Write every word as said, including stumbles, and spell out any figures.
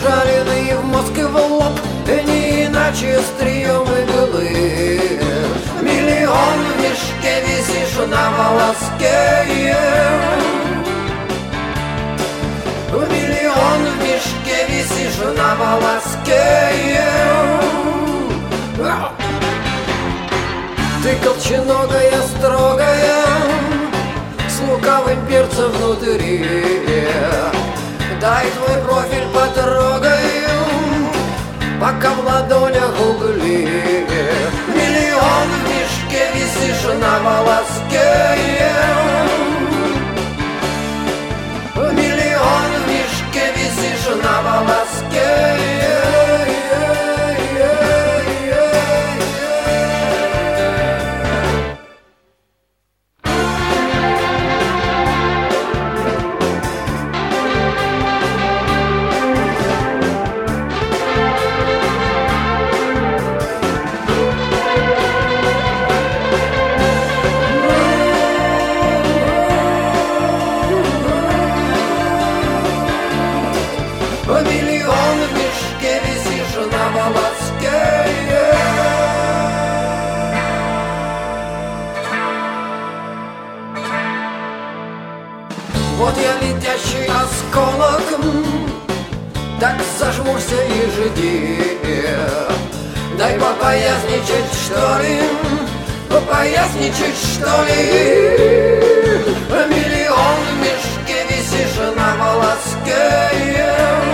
прижаленный в мозг и в лоб, не иначе стрием иглы. Миллион в мешке висишь на волоске, миллион в мешке висишь на волоске. Ты колченогая, строгая, с лукавым перцем внутри. Дай твой профиль потрогаю, пока в ладонях угли. Миллион в мешке висишь на волоске, миллион в мешке висишь на волоске. Миллион в мешке висишь на волоске. Вот я летящий осколок, так зажмурься и жди. Дай попоясничать, что ли, попоясничать, что ли. Миллион в мешке висишь на волоске.